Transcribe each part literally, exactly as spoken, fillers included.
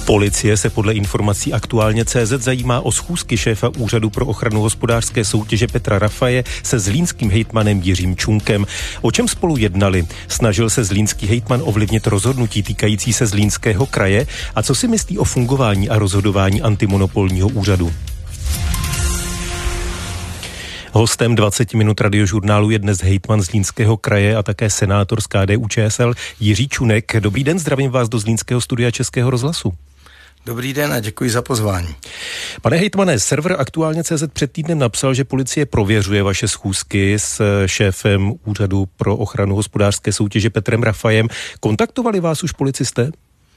Policie se podle informací Aktuálně tečka cé zet zajímá o schůzky šéfa Úřadu pro ochranu hospodářské soutěže Petra Rafaje se zlínským hejtmanem Jiřím Čunkem. O čem spolu jednali? Snažil se zlínský hejtman ovlivnit rozhodnutí týkající se Zlínského kraje? A co si myslí o fungování a rozhodování antimonopolního úřadu? Hostem dvacet minut radiožurnálu je dnes hejtman Zlínského kraje a také senátor z K D U Č S L Jiří Čunek. Dobrý den, zdravím vás do Zlínského studia Českého rozhlasu. Dobrý den a děkuji za pozvání. Pane hejtmane, server Aktuálně tečka cé zet před týdnem napsal, že policie prověřuje vaše schůzky s šéfem Úřadu pro ochranu hospodářské soutěže Petrem Rafajem. Kontaktovali vás už policisté?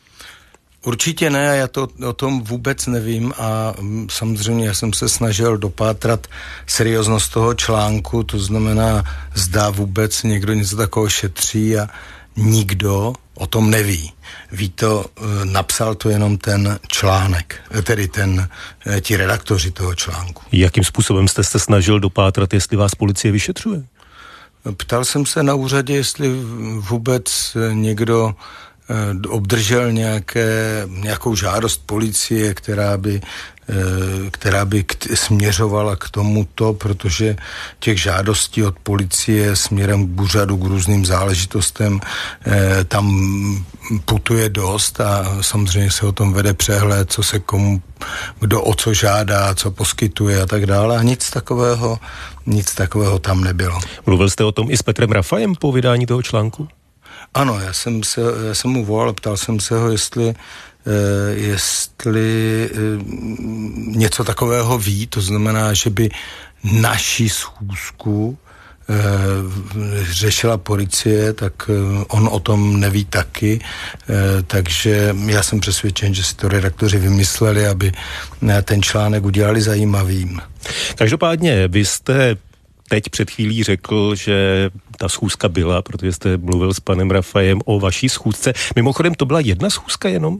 Určitě ne, já to o tom vůbec nevím a samozřejmě já jsem se snažil dopátrat serióznost toho článku, to znamená, zda vůbec někdo něco takového šetří a nikdo o tom neví. Ví to, napsal to jenom ten článek, tedy ten, ti redaktoři toho článku. Jakým způsobem jste se snažil dopátrat, jestli vás policie vyšetřuje? Ptal jsem se na úřadě, jestli vůbec někdo obdržel nějaké, nějakou žádost policie, která by, která by k, směřovala k tomuto, protože těch žádostí od policie směrem k úřadu, k různým záležitostem tam putuje dost a samozřejmě se o tom vede přehled, co se komu, kdo o co žádá, co poskytuje a tak dále a nic takového, nic takového tam nebylo. Mluvil jste o tom i s Petrem Rafajem po vydání toho článku? Ano, já jsem, se, já jsem mu volal, ptal jsem se ho, jestli, eh, jestli eh, něco takového ví, to znamená, že by naši schůzku eh, řešila policie, tak eh, on o tom neví taky, eh, takže já jsem přesvědčen, že si to redaktoři vymysleli, aby eh, ten článek udělali zajímavým. Každopádně vy jste teď před chvílí řekl, že ta schůzka byla, protože jste mluvil s panem Rafajem o vaší schůzce. Mimochodem, to byla jedna schůzka jenom?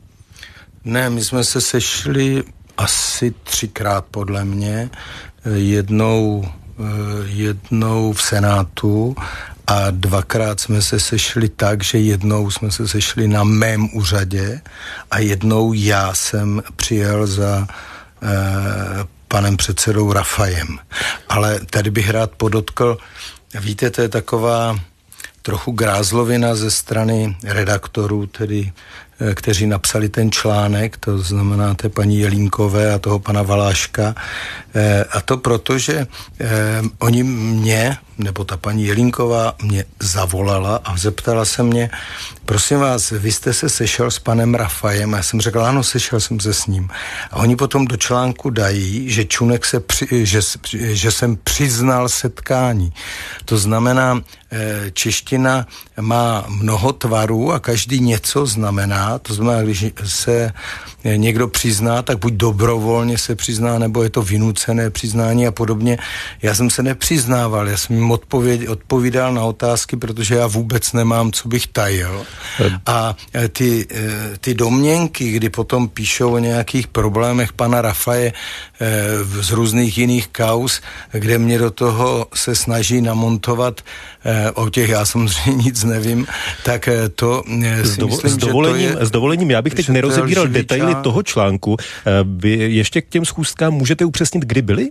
Ne, my jsme se sešli asi třikrát podle mě. Jednou, jednou v Senátu a dvakrát jsme se sešli tak, že jednou jsme se sešli na mém úřadě a jednou já jsem přijel za eh, panem předsedou Rafajem. Ale tady bych rád podotkl, víte, to je taková trochu grázlovina ze strany redaktorů, tedy, kteří napsali ten článek, to znamená té paní Jelínkové a toho pana Valáška. A to proto, že eh, oni mě, nebo ta paní Jelínková mě zavolala a zeptala se mě, prosím vás, vy jste se sešel s panem Rafajem? A já jsem řekl, ano, sešel jsem se s ním. A oni potom do článku dají, že Čunek se při, že, že jsem přiznal setkání. To znamená, eh, čeština má mnoho tvarů a každý něco znamená. To znamená, když se někdo přizná, tak buď dobrovolně se přizná, nebo je to vynucené přiznání a podobně. Já jsem se nepřiznával, já jsem jim odpověd, odpovídal na otázky, protože já vůbec nemám, co bych tajil. A ty, ty domněnky, kdy potom píšou o nějakých problémech pana Rafaje z různých jiných kauz, kde mě do toho se snaží namontovat, o těch já samozřejmě nic nevím, tak to si s, dovo- myslím, s dovolením, že to je, s dovolením, já bych teď nerozebíral detaily toho článku. Vy ještě k těm schůzkám můžete upřesnit, kdy byly?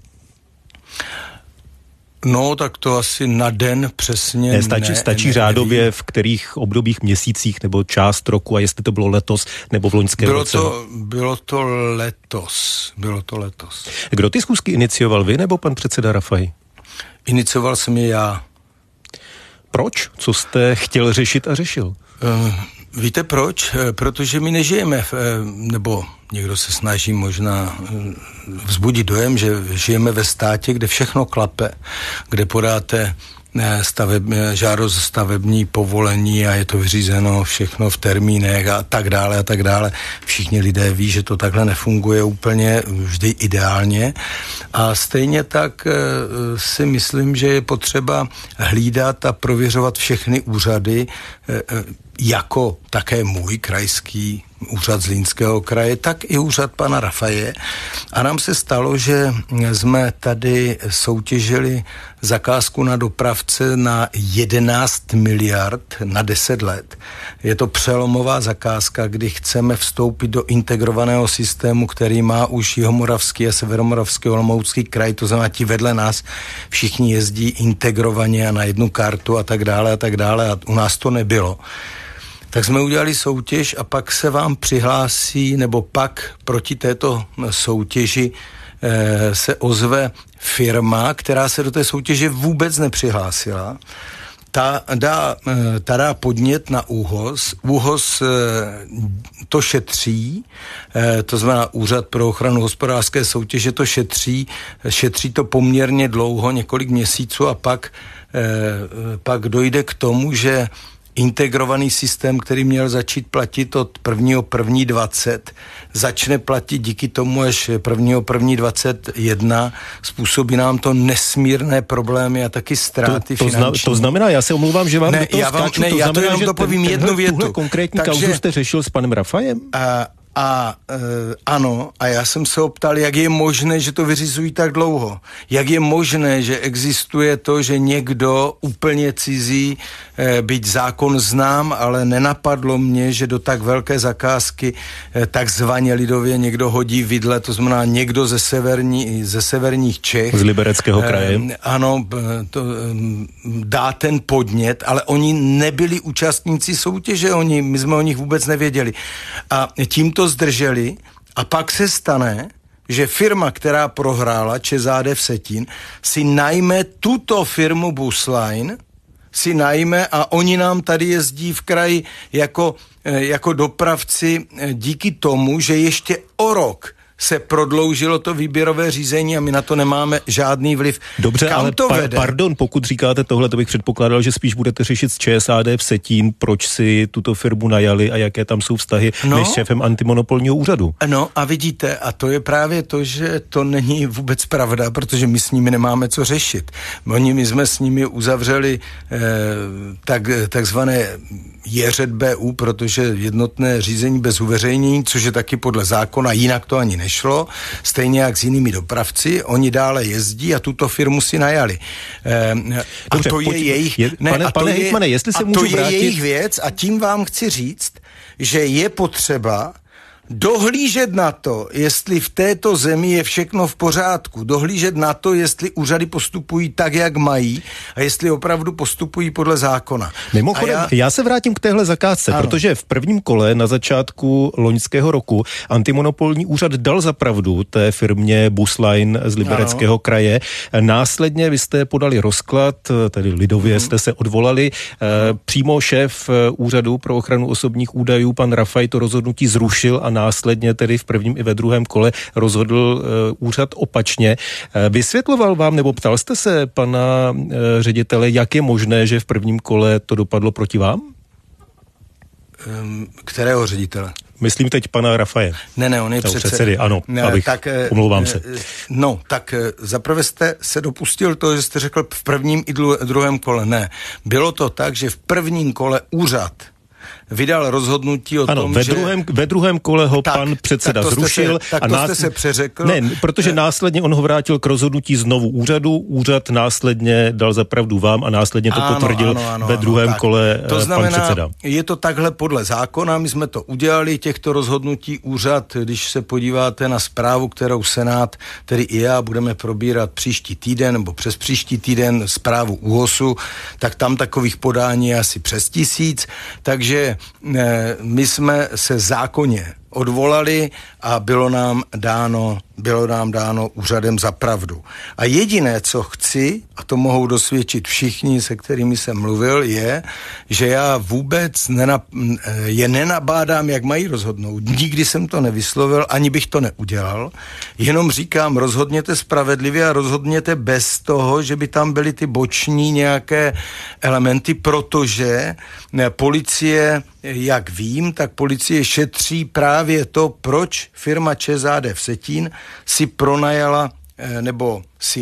No, tak to asi na den přesně ne. Stačí, ne, stačí ne, řádově nevím. v kterých obdobích, měsících nebo část roku a jestli to bylo letos nebo v loňském bylo roce. To, bylo to letos. Bylo to letos. Kdo ty schůzky inicioval, vy nebo pan předseda Rafaj? Inicioval jsem je já. Proč? Co jste chtěl řešit a řešil? Uh, víte proč? Protože my nežijeme, v, nebo někdo se snaží možná vzbudit dojem, že žijeme ve státě, kde všechno klape, kde podáte staveb, žádost stavební povolení a je to vyřízeno všechno v termínech a tak dále a tak dále. Všichni lidé ví, že to takhle nefunguje úplně vždy ideálně a stejně tak si myslím, že je potřeba hlídat a prověřovat všechny úřady. jako také můj krajský úřad Zlínského kraje, tak i úřad pana Rafaje. A nám se stalo, že jsme tady soutěžili zakázku na dopravce na jedenáct miliard na deset let. Je to přelomová zakázka, kdy chceme vstoupit do integrovaného systému, který má už Jihomoravský a Severomoravský Olomoucký kraj, to znamená ti vedle nás všichni jezdí integrovaně a na jednu kartu a tak dále a tak dále a u nás to nebylo. Tak jsme udělali soutěž a pak se vám přihlásí, nebo pak proti této soutěži e, se ozve firma, která se do té soutěže vůbec nepřihlásila. Ta dá, ta dá podnět na ÚHOS. ÚHOS to šetří, to znamená Úřad pro ochranu hospodářské soutěže to šetří, šetří to poměrně dlouho, několik měsíců a pak, pak dojde k tomu, že integrovaný systém, který měl začít platit od prvního prvního dvacet, začne platit díky tomu až prvního prvního dvacet jedna. Způsobí nám to nesmírné problémy a taky ztráty to, to finanční. Zna, to znamená, já se omlouvám, že vám ne, do toho já vám, skáču, ne, to já znamená, to jenom že dopovím ten, jednu větu. Tuhle konkrétní Takže, kauzu jste řešil s panem Rafajem? A, A e, ano, a já jsem se optal, jak je možné, že to vyřizují tak dlouho. Jak je možné, že existuje to, že někdo úplně cizí, e, byť zákon znám, ale nenapadlo mě, že do tak velké zakázky e, takzvaně lidově někdo hodí vidle, to znamená někdo ze, severní, ze severních Čech. Z Libereckého kraje. E, ano, to, e, dá ten podnět, ale oni nebyli účastníci soutěže, oni, my jsme o nich vůbec nevěděli. A tímto zdrželi a pak se stane, že firma, která prohrála ČSAD Vsetín, si najme tuto firmu Busline, si najme a oni nám tady jezdí v kraji jako, jako dopravci díky tomu, že ještě o rok se prodloužilo to výběrové řízení a my na to nemáme žádný vliv. Dobře, Kam ale to pa- vede? pardon, pokud říkáte tohle, to bych předpokládal, že spíš budete řešit s ČSAD Vsetín, proč si tuto firmu najali a jaké tam jsou vztahy no, než šéfem antimonopolního úřadu. No a vidíte, a to je právě to, že to není vůbec pravda, protože my s nimi nemáme co řešit. Oni, my jsme s nimi uzavřeli eh, tak, takzvané J R B U, protože jednotné řízení bez uveřejnění, což je taky podle zákona, jinak to ani nešlo, stejně jak s jinými dopravci, oni dále jezdí a tuto firmu si najali. E, a Dobře, to je pojď, jejich... Je, ne, pane, a to pane je, hejtmane, jestli se a můžu to je vrátit... jejich věc a tím vám chci říct, že je potřeba dohlížet na to, jestli v této zemi je všechno v pořádku, dohlížet na to, jestli úřady postupují tak, jak mají a jestli opravdu postupují podle zákona. Mimochodem, já... já se vrátím k téhle zakázce, ano. Protože v prvním kole na začátku loňského roku antimonopolní úřad dal za pravdu té firmě Busline z Libereckého ano. kraje. Následně vy jste podali rozklad, tedy lidově hmm. jste se odvolali. Hmm. Přímo šéf úřadu pro ochranu osobních údajů, pan Rafaj, to rozhodnutí zrušil a následně tedy v prvním i ve druhém kole rozhodl uh, úřad opačně. Uh, vysvětloval vám, nebo ptal jste se pana uh, ředitele, jak je možné, že v prvním kole to dopadlo proti vám? Um, kterého ředitele? Myslím teď pana Rafaje. Ne, ne, on je přece... předsedy, ano, ne, abych, tak, omlouvám se. No, tak zaprvé jste se dopustil to, že jste řekl v prvním i druhém kole. Ne, bylo to tak, že v prvním kole úřad vydal rozhodnutí o ano, tom, ve že... druhém, ve druhém kole ho tak, pan předseda tak zrušil. Se, tak a to nás... jste se přeřekl. Ne, protože ne. následně on ho vrátil k rozhodnutí znovu úřadu, úřad následně dal za pravdu vám a následně to ano, potvrdil ano, ano, ve druhém ano, kole to pan znamená, předseda. Je to takhle podle zákona, my jsme to udělali, těchto rozhodnutí úřad, když se podíváte na zprávu, kterou Senát, tedy i já, budeme probírat příští týden, nebo přes příští týden zprávu ÚHOSu, tak tam takových podání je asi přes tisíc, takže ne, my jsme se zákonně odvolali a bylo nám dáno, bylo nám dáno úřadem za pravdu. A jediné, co chci, a to mohou dosvědčit všichni, se kterými jsem mluvil, je, že já vůbec nenab, je nenabádám, jak mají rozhodnout. Nikdy jsem to nevyslovil, ani bych to neudělal. Jenom říkám, rozhodněte spravedlivě a rozhodněte bez toho, že by tam byly ty boční nějaké elementy, protože policie, jak vím, tak policie šetří právě to, proč firma ČSAD Vsetín si pronajala nebo si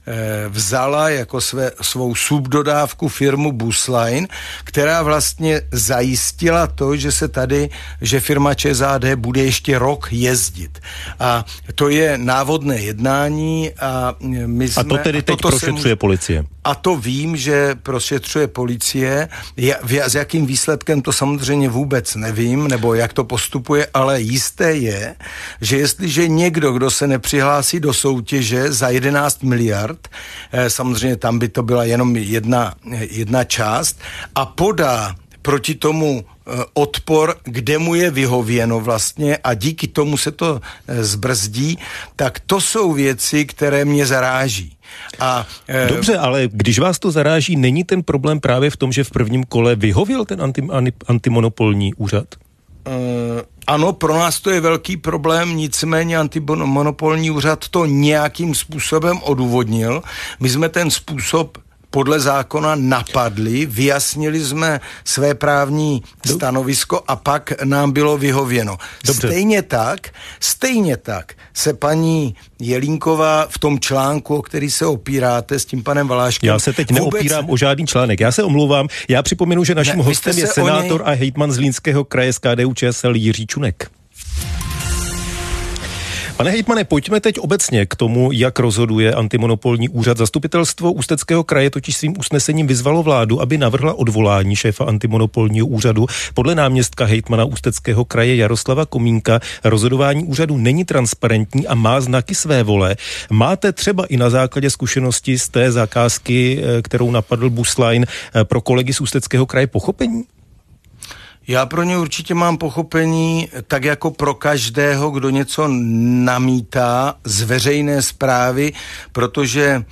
vzala jako své, svou subdodávku firmu Busline, která vlastně zajistila to, že se tady, že firma ČSAD bude ještě rok jezdit. A to je návodné jednání a my jsme... A to tedy teď prošetřuje policie. A to vím, že prošetřuje policie. Já, s jakým výsledkem to samozřejmě vůbec nevím, nebo jak to postupuje, ale jisté je, že jestliže někdo, kdo se nepřihlásí do soutěže za jedenáct miliard, eh, samozřejmě tam by to byla jenom jedna, jedna část, a podá proti tomu odpor, kde mu je vyhověno vlastně a díky tomu se to zbrzdí, tak to jsou věci, které mě zaráží. A, Dobře, ale když vás to zaráží, není ten problém právě v tom, že v prvním kole vyhověl ten anti, antimonopolní úřad? Uh, ano, pro nás to je velký problém, nicméně antimonopolní úřad to nějakým způsobem odůvodnil. My jsme ten způsob podle zákona napadli, vyjasnili jsme své právní stanovisko a pak nám bylo vyhověno. Dobře. Stejně tak, stejně tak se paní Jelínková v tom článku, o který se opíráte s tím panem Valáškem... Já se teď vůbec... neopírám o žádný článek. Já se omlouvám. Já připomenu, že naším ne, hostem je senátor něj... a hejtman Zlínského kraje z K D U Č S L Jiří Čunek. Pane hejtmane, pojďme teď obecně k tomu, jak rozhoduje antimonopolní úřad. Zastupitelstvo Ústeckého kraje totiž svým usnesením vyzvalo vládu, aby navrhla odvolání šéfa antimonopolního úřadu. Podle náměstka hejtmana Ústeckého kraje Jaroslava Komínka rozhodování úřadu není transparentní a má znaky své vole. Máte třeba i na základě zkušenosti z té zakázky, kterou napadl Busline, pro kolegy z Ústeckého kraje pochopení? Já pro ně určitě mám pochopení, tak jako pro každého, kdo něco namítá z veřejné správy, protože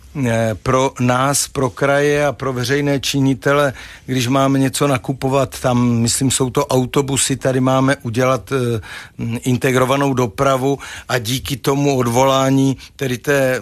pro nás, pro kraje a pro veřejné činitele, když máme něco nakupovat, tam, myslím, jsou to autobusy, tady máme udělat e, integrovanou dopravu a díky tomu odvolání, tedy té,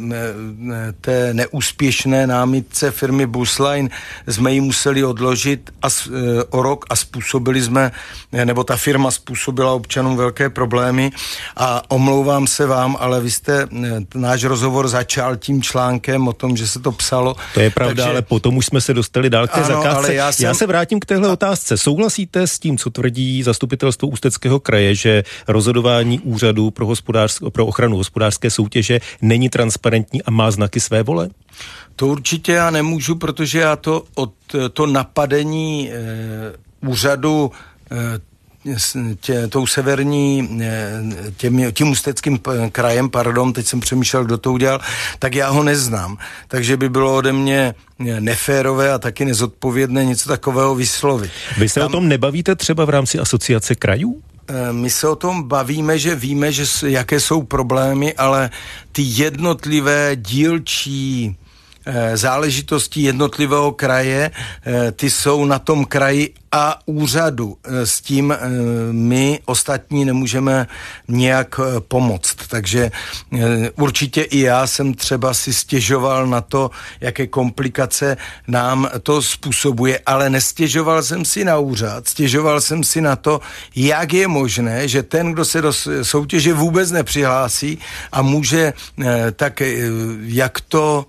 té neúspěšné námitce firmy Busline, jsme ji museli odložit a, e, o rok a způsobili jsme, nebo ta firma způsobila občanům velké problémy a omlouvám se vám, ale vy jste e, náš rozhovor začal tím článkem o tom, že se to psalo. To je pravda, takže... ale potom už jsme se dostali dál k té zakázce. Já, jsem... já se vrátím k téhle otázce. Souhlasíte s tím, co tvrdí zastupitelstvo Ústeckého kraje, že rozhodování úřadu pro, hospodářsk... pro ochranu hospodářské soutěže není transparentní a má znaky své vole? To určitě já nemůžu, protože já to od to napadení e, úřadu e, Tě, tou severní, těm, tím Ústeckým krajem, pardon, teď jsem přemýšlel, kdo to udělal, tak já ho neznám. Takže by bylo ode mě neférové a taky nezodpovědné něco takového vyslovit. Vy se Tam, o tom nebavíte třeba v rámci asociace krajů? My se o tom bavíme, že víme, že jaké jsou problémy, ale ty jednotlivé dílčí záležitosti jednotlivého kraje, ty jsou na tom kraji a úřadu. S tím my ostatní nemůžeme nějak pomoct. Takže určitě i já jsem třeba si stěžoval na to, jaké komplikace nám to způsobuje, ale nestěžoval jsem si na úřad, stěžoval jsem si na to, jak je možné, že ten, kdo se do soutěže vůbec nepřihlásí a může tak, jak to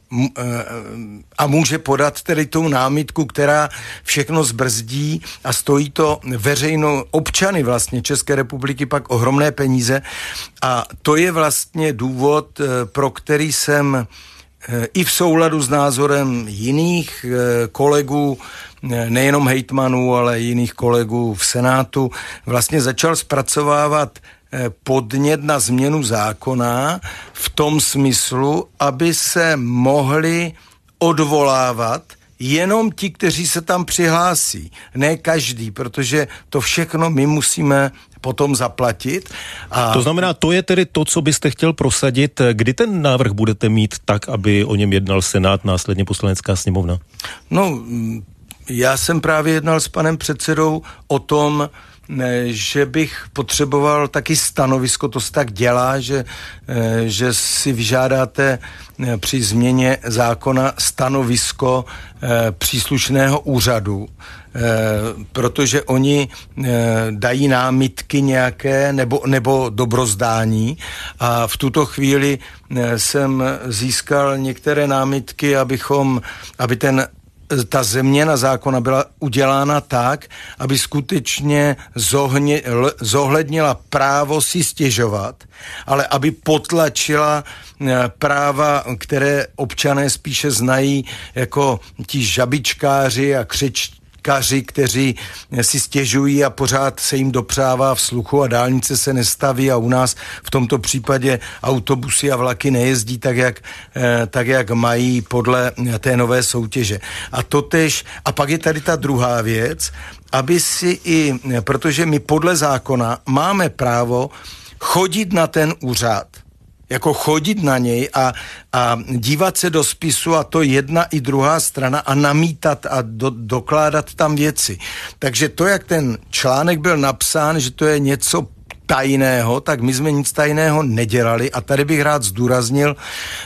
a může podat tedy tou námitku, která všechno zbrzdí a stojí to veřejnou občany vlastně České republiky pak ohromné peníze a to je vlastně důvod, pro který jsem i v souladu s názorem jiných kolegů, nejenom hejtmanů, ale jiných kolegů v Senátu, vlastně začal zpracovávat podnět na změnu zákona v tom smyslu, aby se mohli odvolávat jenom ti, kteří se tam přihlásí. Ne každý, protože to všechno my musíme potom zaplatit. A... To znamená, to je tedy to, co byste chtěl prosadit. Kdy ten návrh budete mít tak, aby o něm jednal Senát, následně Poslanecká sněmovna? No, já jsem právě jednal s panem předsedou o tom, že bych potřeboval taky stanovisko, to se tak dělá, že, že si vyžádáte při změně zákona stanovisko příslušného úřadu, protože oni dají námitky nějaké nebo, nebo dobrozdání a v tuto chvíli jsem získal některé námitky, abychom, aby ten ta změna zákona byla udělána tak, aby skutečně zohně, zohlednila právo si stěžovat, ale aby potlačila práva, které občané spíše znají jako ti žabičkáři a křečtí, kteří si stěžují a pořád se jim dopřává v sluchu a dálnice se nestaví a u nás v tomto případě autobusy a vlaky nejezdí tak, jak, tak, jak mají podle té nové soutěže. A totež, a pak je tady ta druhá věc, aby si i, protože my podle zákona máme právo chodit na ten úřad, jako chodit na něj a, a dívat se do spisu a to jedna i druhá strana a namítat a do, dokládat tam věci. Takže to, jak ten článek byl napsán, že to je něco tajného, tak my jsme nic tajného nedělali a tady bych rád zdůraznil,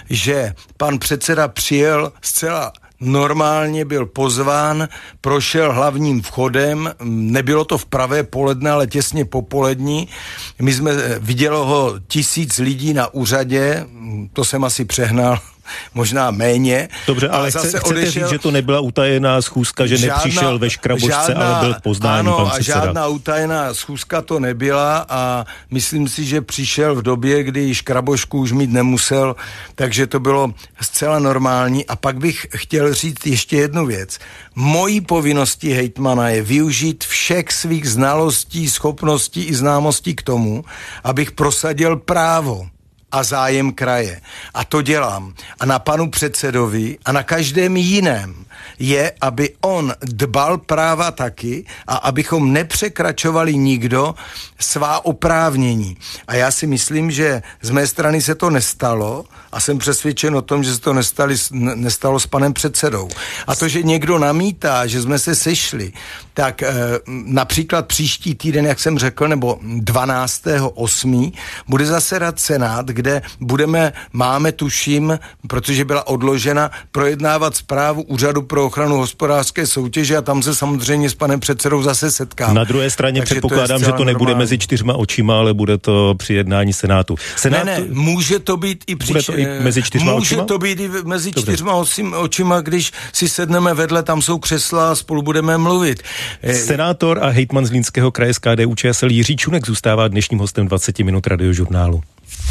že pan předseda přijel zcela normálně, byl pozván, prošel hlavním vchodem, nebylo to v pravé poledne, ale těsně popolední. My jsme, vidělo ho tisíc lidí na úřadě, to jsem asi přehnal, možná méně. Dobře, ale chce, chcete odešel, říct, že to nebyla utajená schůzka, že žádná, nepřišel ve škrabošce, žádná, ale byl k poznání ano, pan předseda. Ano, a žádná utajená schůzka to nebyla a myslím si, že přišel v době, kdy škrabošku už mít nemusel, takže to bylo zcela normální. A pak bych chtěl říct ještě jednu věc. Mojí povinností hejtmana je využít všech svých znalostí, schopností i známostí k tomu, abych prosadil právo a zájem kraje. A to dělám. A na panu předsedovi a na každém jiném je, aby on dbal práva taky a abychom nepřekračovali nikdo svá oprávnění. A já si myslím, že z mé strany se to nestalo a jsem přesvědčen o tom, že se to nestali, nestalo s panem předsedou. A to, že někdo namítá, že jsme se sešli, tak e, například příští týden, jak jsem řekl, nebo dvanáctého osmého bude zasedat Senát, kde budeme, máme tuším, protože byla odložena, projednávat zprávu Úřadu pro ochranu hospodářské soutěže a tam se samozřejmě s panem předsedou zase setkáme. Na druhé straně takže předpokládám, to že to nebude normální. Mezi čtyřma očima, ale bude to při jednání Senátu. Senát... Ne, ne, může to být i, při... to i mezi čtyřma může očima? Může to být i mezi Dobře. čtyřma očima, když si sedneme vedle, tam jsou křesla a spolu budeme mluvit. Senátor a hejtman Zlínského kraje z K D U Č S L Jiří Čunek zůstává dnešním hostem dvacet minut radiožurnálu.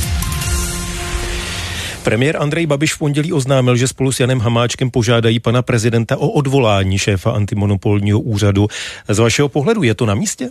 Premiér Andrej Babiš v pondělí oznámil, že spolu s Janem Hamáčkem požádají pana prezidenta o odvolání šéfa antimonopolního úřadu. Z vašeho pohledu je to na místě?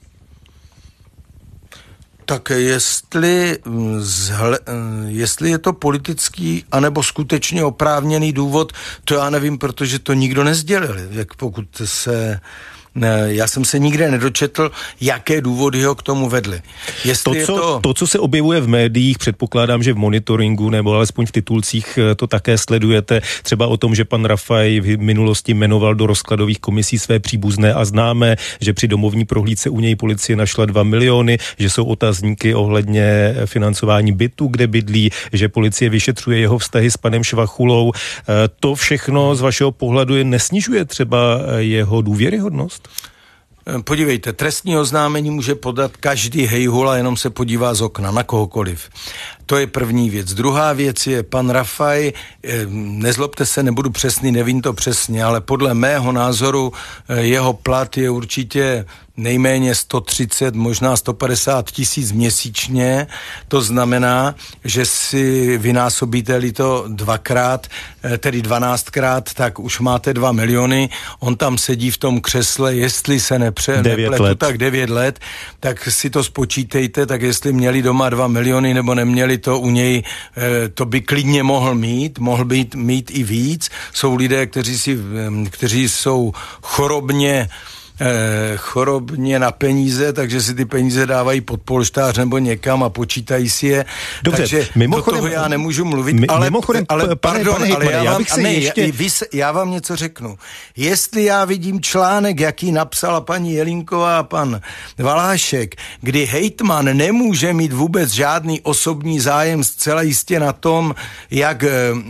Tak jestli, zhle, jestli je to politický anebo skutečně oprávněný důvod, to já nevím, protože to nikdo nezdělil. Jak pokud se... Já jsem se nikde nedočetl, jaké důvody ho k tomu vedly. Jestli to, co, je to... to, co se objevuje v médiích, předpokládám, že v monitoringu nebo alespoň v titulcích to také sledujete, třeba o tom, že pan Rafaj v minulosti jmenoval do rozkladových komisí své příbuzné a známé, že při domovní prohlídce u něj policie našla dva miliony, že jsou otazníky ohledně financování bytu, kde bydlí, že policie vyšetřuje jeho vztahy s panem Švachulou. To všechno z vašeho pohledu je nesnižuje třeba jeho důvěryhodnost? Podívejte, trestní oznámení může podat každý hejhula, jenom se podívá z okna na kohokoliv. To je první věc. Druhá věc je pan Rafaj, nezlobte se, nebudu přesný, nevím to přesně, ale podle mého názoru jeho plat je určitě nejméně sto třicet, možná sto padesát tisíc měsíčně. To znamená, že si vynásobíte-li to dvakrát, tedy dvanáctkrát, tak už máte dva miliony. On tam sedí v tom křesle, jestli se nepře, nepletu, tak devět let, tak si to spočítejte, tak jestli měli doma dva miliony nebo neměli to u něj, to by klidně mohl mít, mohl být, mít i víc. Jsou lidé, kteří, si, kteří jsou chorobně eh, chorobně na peníze, takže si ty peníze dávají pod polštář nebo někam a počítají si je. Dobře, takže mimochodem, do toho já nemůžu mluvit, mi, ale, mimochodem, ale pardon, pane, ale já, já vám, bych se ne, ještě... já, vy se, já vám něco řeknu. Jestli já vidím článek, jaký napsala paní Jelínková a pan Valášek, kdy hejtman nemůže mít vůbec žádný osobní zájem zcela jistě na tom, jak,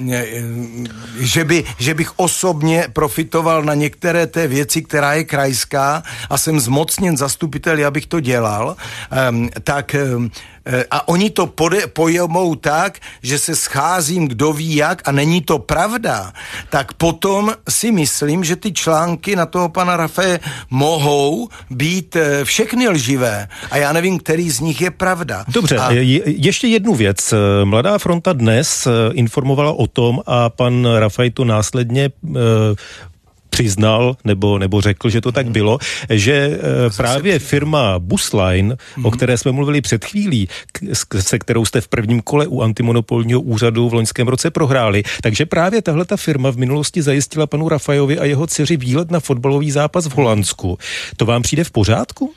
že, by, že bych osobně profitoval na některé té věci, která je krajská a jsem zmocněn zastupitel, abych to dělal, tak a oni to pode, pojmou tak, že se scházím kdo ví jak a není to pravda, tak potom si myslím, že ty články na toho pana Rafaje mohou být všechny lživé a já nevím, který z nich je pravda. Dobře, a... je, ještě jednu věc. Mladá fronta dnes informovala o tom a pan Rafaj to následně e, přiznal, nebo, nebo řekl, že to tak bylo, že e, právě firma Busline, mm-hmm. o které jsme mluvili před chvílí, k, se kterou jste v prvním kole u antimonopolního úřadu v loňském roce prohráli, takže právě tahle ta firma v minulosti zajistila panu Rafajovi a jeho dceři výlet na fotbalový zápas v Holandsku. To vám přijde v pořádku?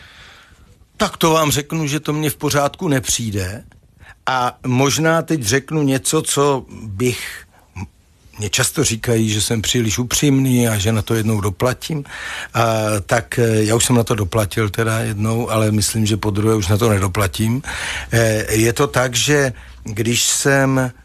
Tak to vám řeknu, že to mně v pořádku nepřijde a možná teď řeknu něco, co bych... Mě často říkají, že jsem příliš upřímný a že na to jednou doplatím. A, tak já už jsem na to doplatil teda jednou, ale myslím, že po druhé už na to nedoplatím. E, je to tak, že když jsem e,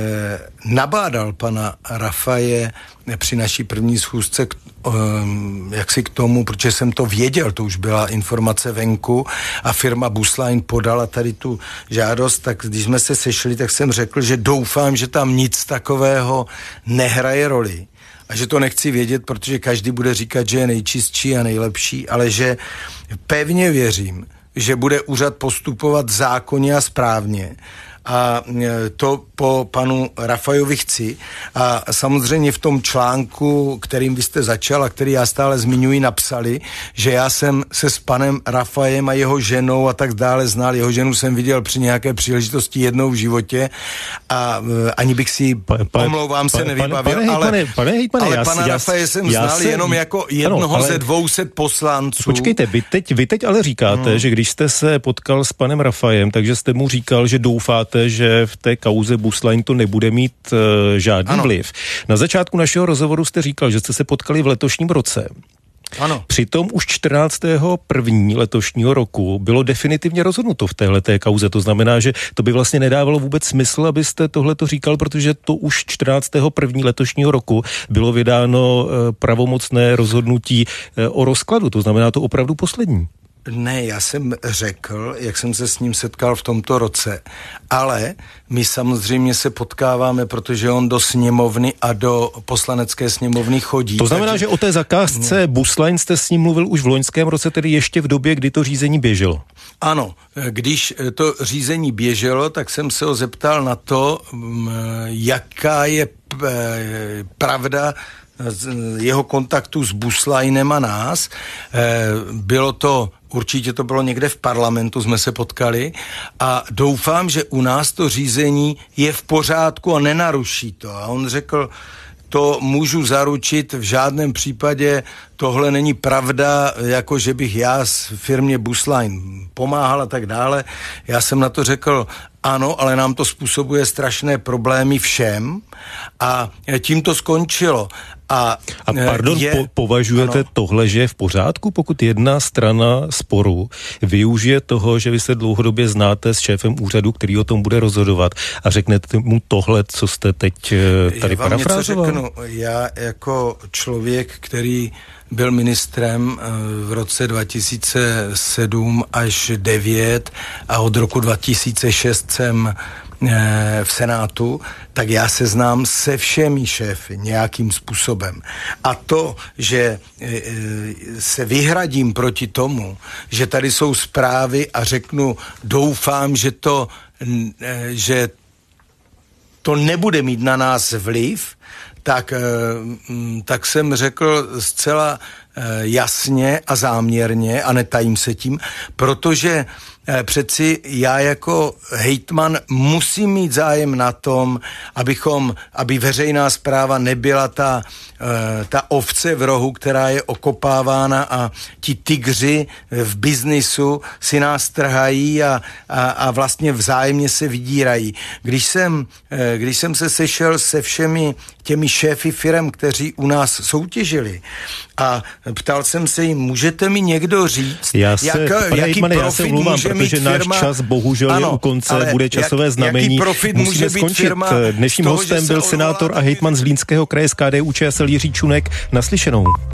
nabádal pana Rafaje při naší první schůzce k, um, jaksi k tomu, protože jsem to věděl, to už byla informace venku a firma Busline podala tady tu žádost, tak když jsme se sešli, tak jsem řekl, že doufám, že tam nic takového nehraje roli a že to nechci vědět, protože každý bude říkat, že je nejčistší a nejlepší, ale že pevně věřím, že bude úřad postupovat zákonně a správně. A to po panu Rafajovi chci. A samozřejmě v tom článku, kterým vy jste začal a který já stále zmiňuji, napsali, že já jsem se s panem Rafajem a jeho ženou a tak dále znal. Jeho ženu jsem viděl při nějaké příležitosti jednou v životě a ani bych si, pa, pa, omlouvám pa, se, nevybavil, pane, ale, pane, pane, pane, ale já, pana já, Rafaje jsem já znal jsem, jenom jako jednoho ano, ale, ze dvou set poslanců. Počkejte, vy teď, vy teď ale říkáte, hmm. že když jste se potkal s panem Rafajem, takže jste mu říkal, že doufáte, že v té kauze Busline to nebude mít uh, žádný ano. vliv. Na začátku našeho rozhovoru jste říkal, že jste se potkali v letošním roce. Ano. Přitom už čtrnáctého prvního letošního roku bylo definitivně rozhodnuto v téhleté kauze. To znamená, že to by vlastně nedávalo vůbec smysl, abyste tohleto říkal, protože to už čtrnáctého prvního letošního roku bylo vydáno uh, pravomocné rozhodnutí uh, o rozkladu. To znamená to opravdu poslední. Ne, já jsem řekl, jak jsem se s ním setkal v tomto roce, ale my samozřejmě se potkáváme, protože on do sněmovny a do poslanecké sněmovny chodí. To znamená, takže... že o té zakázce ne. Busline jste s ním mluvil už v loňském roce, tedy ještě v době, kdy to řízení běželo. Ano, když to řízení běželo, tak jsem se ho zeptal na to, jaká je pravda jeho kontaktu s Buslinem a nás. Bylo to, určitě to bylo někde v parlamentu, jsme se potkali a doufám, že u nás to řízení je v pořádku a nenaruší to. A on řekl, to můžu zaručit, v žádném případě tohle není pravda, jako že bych já s firmě Busline pomáhal a tak dále. Já jsem na to řekl, ano, ale nám to způsobuje strašné problémy všem a tím to skončilo. A, a pardon, je, po, považujete ano. tohle, že je v pořádku, pokud jedna strana sporu využije toho, že vy se dlouhodobě znáte s šéfem úřadu, který o tom bude rozhodovat a řeknete mu tohle, co jste teď tady já vám parafrázoval? Něco řeknu. Já jako člověk, který byl ministrem v roce dva tisíce sedm až devět a od roku dva tisíce šest jsem v Senátu, tak já se znám se všemi šéfy nějakým způsobem. A to, že se vyhradím proti tomu, že tady jsou zprávy a řeknu, doufám, že to, že to nebude mít na nás vliv, tak, tak jsem řekl zcela jasně a záměrně a netajím se tím, protože přeci já jako hejtman musím mít zájem na tom, abychom, aby veřejná správa nebyla ta, ta ovce v rohu, která je okopávána a ti tygři v biznisu si nás trhají a, a, a vlastně vzájemně se vydírají. Když jsem, když jsem se sešel se všemi těmi šéfy firem, kteří u nás soutěžili a ptal jsem se jim, můžete mi někdo říct, já se, jak, pane jaký Hejtmane, profit já se omlouvám, může protože mít náš firma, čas bohužel ano, je u konce, bude časové jak, znamení. Jaký profit Musíme může být skončit. Firma Dnešním toho, hostem byl senátor a hejtman Zlínského kraje z K D U ČSL Jiří Čunek. Naslyšenou.